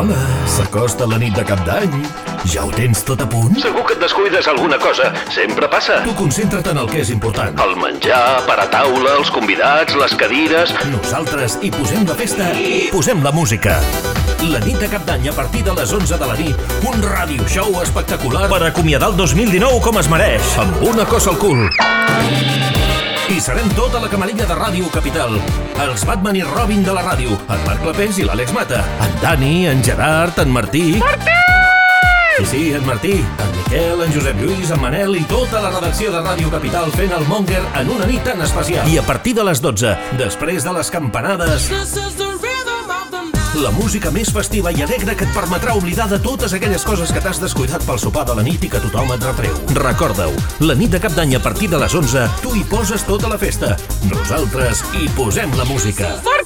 Hola, s'acosta la nit de Cap d'Any. Ja ho tens tot a punt? Segur que et descuides alguna cosa. Sempre passa. Tu concentra't en el que és important. El menjar, per a taula, els convidats, les cadires... Nosaltres hi posem la festa i posem la música. La nit de Cap d'Any a partir de les 11 de la nit. Un radio show espectacular per acomiadar el 2019 com es mereix. Amb una cosa al cul. I serem tota la camarilla de Ràdio Capital. Els Batman i Robin de la ràdio. En Marc Clapés i l'Àlex Mata. En Dani, en Gerard, en Martí... Martí! Sí, en Martí, en Miquel, en Josep Lluís, en Manel i tota la redacció de Ràdio Capital fent el Monger en una nit tan especial. I a partir de les 12, després de les campanades... la música més festiva i alegre que et permetrà oblidar de totes aquelles coses que t'has descuidat pel sopar de la nit i que tothom et retreu. Recorda-ho, la nit de Cap d'Any a partir de les 11, tu hi poses tota la festa. Nosaltres hi posem la música.